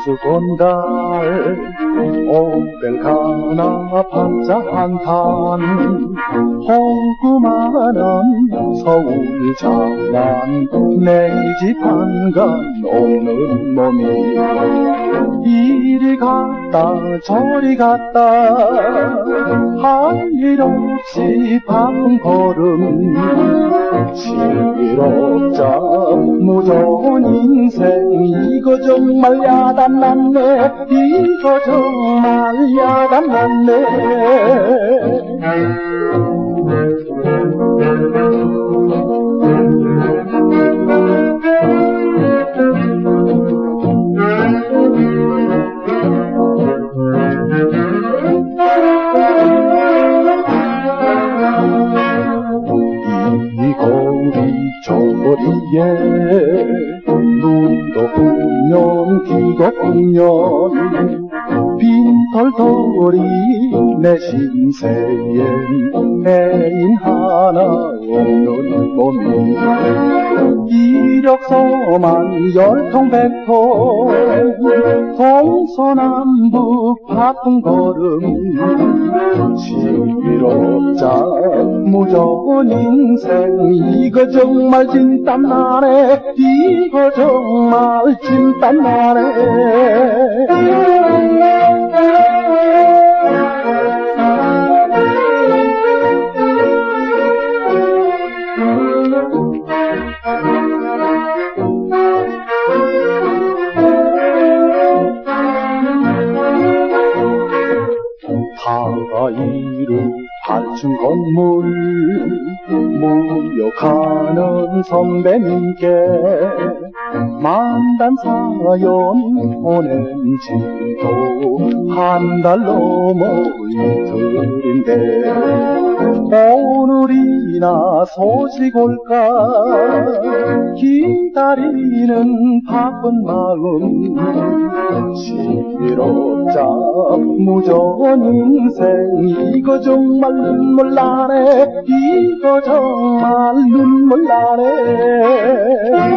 수건달 오벨가나 판자 한탄 헝금하는 서울 장안 내 집 한간 없는 몸이 이리 갔다 저리 갔다 할 일 없이 바쁜 걸음 실없자 무서운 인생 이거 정말 야단났네 이거 정말 야단났네 이 거리 저거리에 눈도 풍년 귀도 풍년 빈털터리 내 신세엔 애인 하나 없는 몸이 이력서만 열통 백통 동서남북 바쁜 걸음 실없자 무조건 인생 이거 정말 진땀나네 이거 정말 진땀나네 다이를 갖춘 건물 무역하는 선배님께 만단 사연 보낸지도 한 달 넘어 이틀인데 오늘이나 소식 올까 기다리는 바쁜 마음 실없자 무조건 인생 이거 정말 눈물 나네 이거 정말 눈물 나네